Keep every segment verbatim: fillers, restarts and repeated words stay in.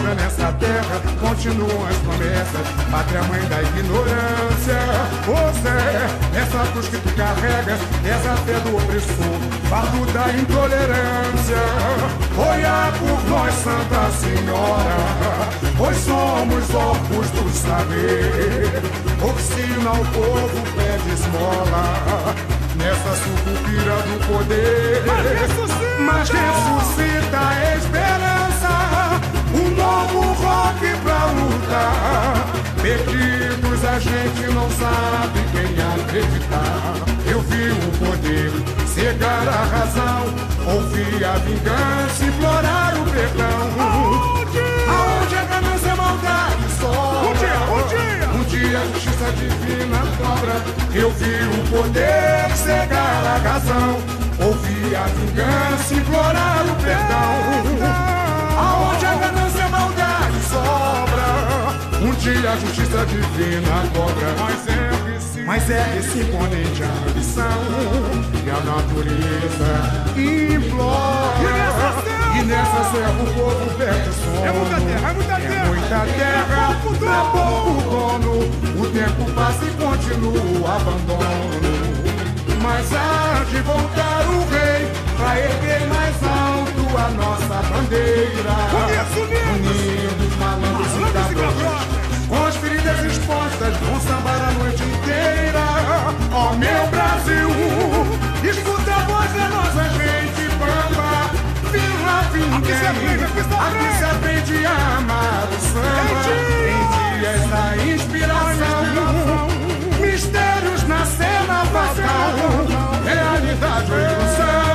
muda nessa terra, continuam as promessas. Pátria mãe da ignorância. Ô Zé, essa cruz que tu carregas, essa fé do opressor, fardo da intolerância. Olha por nós, Santa Senhora, pois somos órfãos do saber. Oficina ao povo, pede esmola nessa sucupira do poder. Mas ressuscita, Mas ressuscita a esperança, um novo rock pra lutar. Perdidos a gente não sabe quem acreditar. Eu vi o poder cegar a razão, ouvi a vingança, implorar o perdão. Aonde? Aonde a ganância e a maldade sobra. Um dia, um dia. Um dia a justiça divina cobra. Eu vi o poder cegar a razão, ouvi a vingança, implorar o perdão. Aonde a ganância e a maldade sobra, um dia a justiça divina cobra. Mas é esse, mas é esse imponente a ambição, e a natureza implora. E nessa serra o povo perde sono. É muita terra, é muita terra. É muita terra pra pouco dono. O tempo passa e continua o abandono. Mas há de voltar o rei pra erguer mais alto a nossa bandeira. Unindo os malandros e cabrones, com as feridas expostas, vão sambar a noite inteira. Ó meu Brasil, escuta a voz da nossa gente bamba. Vila Vindem, aqui se aprende, aqui se aprende. Aqui se aprende a amar o samba. Em dias da inspiração, mistérios na cena vagal, realidade ou ilusão,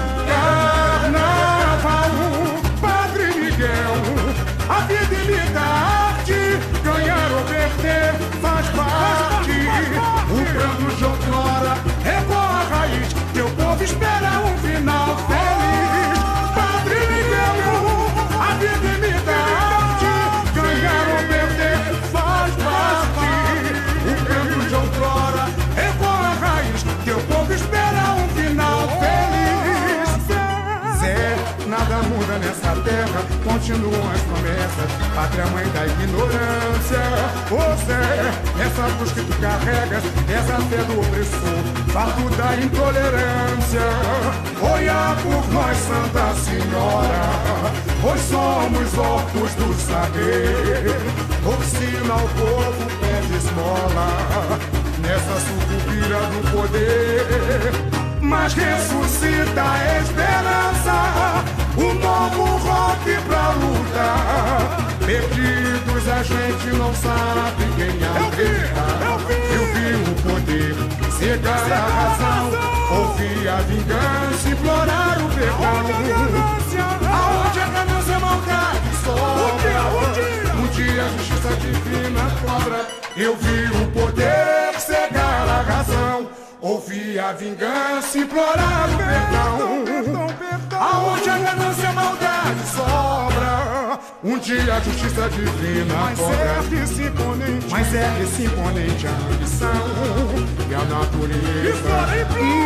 carnaval. Padre Miguel, a vida imita a arte, ganhar ou perder faz parte. O pranto de outrora revoa a raiz, teu povo espera um final feliz. Padre Miguel, a vida imita a arte, ganhar ou perder faz parte. O pranto de outrora revoa a raiz, teu povo espera um final feliz. Zé, nada muda nessa terra, continuam as promessas. Pátria mãe da ignorância. Ô Zé, essa cruz que tu carregas, essa fé do opressor, fardo da intolerância. Olha por nós, Santa Senhora, pois somos órfãos do saber. Oficina ao povo, pede esmola nessa sucupira do poder. Mas ressuscita a esperança, um novo rock pra lutar. Perdidos a gente não sabe quem acreditar. Eu vi o poder cegar a razão, ouvi a vingança, implorar o perdão. Aonde a ganância e a maldade sobra, um dia a justiça divina cobra. Eu vi o poder cegar a razão, ouvi a vingança, implorar o perdão. Aonde a ganância e a maldade sobra, um dia a justiça divina cobra. Mas é esse imponente a ambição, e a natureza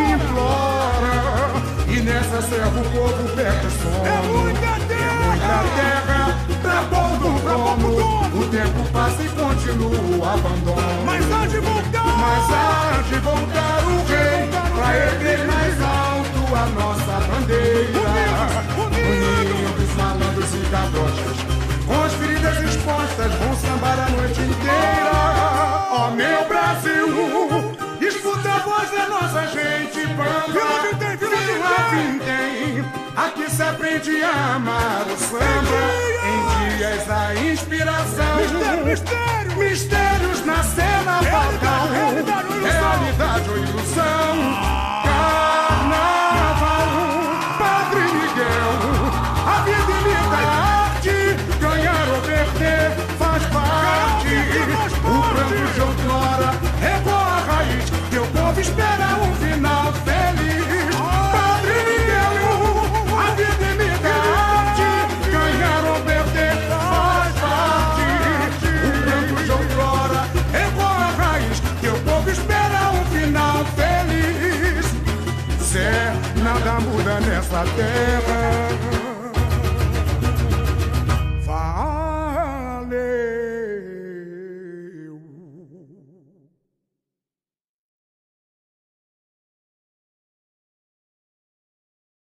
implora. E nessa serra o povo perde sono. É muita terra, terra pra pouco dono. O tempo passa e continua o abandono. Mas há de voltar, Mas há de voltar o rei pra erguer mais alto a nossa bandeira. Unindo os malandros e cabrochas, com as feridas expostas, vão sambar a noite inteira. Ó meu Brasil, escuta a voz da nossa gente bamba. Vila Vindem, Vila Vindem, aqui se aprende a amar o samba. Em dias da inspiração, mistério, mistério. mistérios na cena vagal, realidade ou ilusão. realidade ou ilusão, carnaval. Padre Miguel, a vida imita a arte, ganhar ou perder faz parte. O pranto de outrora revoa a raiz, teu povo espera um final feliz. Padre Miguel, a vida imita a arte, ganhar ou perder faz parte. O pranto de outrora revoa a raiz, teu povo espera um final feliz. Zé, nada muda nessa terra,